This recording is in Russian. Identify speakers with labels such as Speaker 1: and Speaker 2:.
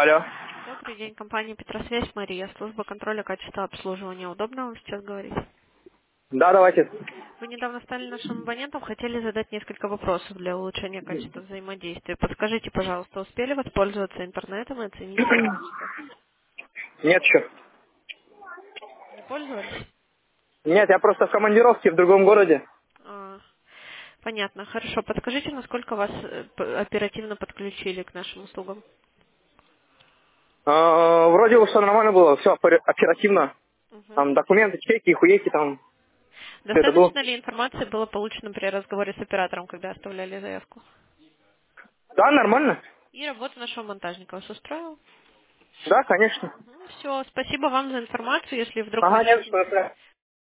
Speaker 1: Алло.
Speaker 2: Добрый день, компания Петросвязь, Мария, служба контроля качества обслуживания. Удобно вам сейчас говорить?
Speaker 1: Да, давайте.
Speaker 2: Вы недавно стали нашим абонентом, хотели задать несколько вопросов для улучшения качества взаимодействия. Подскажите, пожалуйста, успели воспользоваться интернетом и оценить его качество?
Speaker 1: Нет еще.
Speaker 2: Не пользовались?
Speaker 1: Нет, я просто в командировке в другом городе.
Speaker 2: А, понятно, хорошо. Подскажите, насколько вас оперативно подключили к нашим услугам?
Speaker 1: Вроде бы все нормально было, все оперативно.
Speaker 2: Мгм.
Speaker 1: Там документы, чеки, хуеки, там все это было.
Speaker 2: Достаточно ли информации было получено при разговоре с оператором, когда оставляли заявку?
Speaker 1: Да, нормально.
Speaker 2: И работа нашего монтажника вас устроила?
Speaker 1: Да, конечно.
Speaker 2: Все, спасибо вам за информацию. Если вдруг
Speaker 1: Ага, нет,
Speaker 2: возникнут
Speaker 1: что это.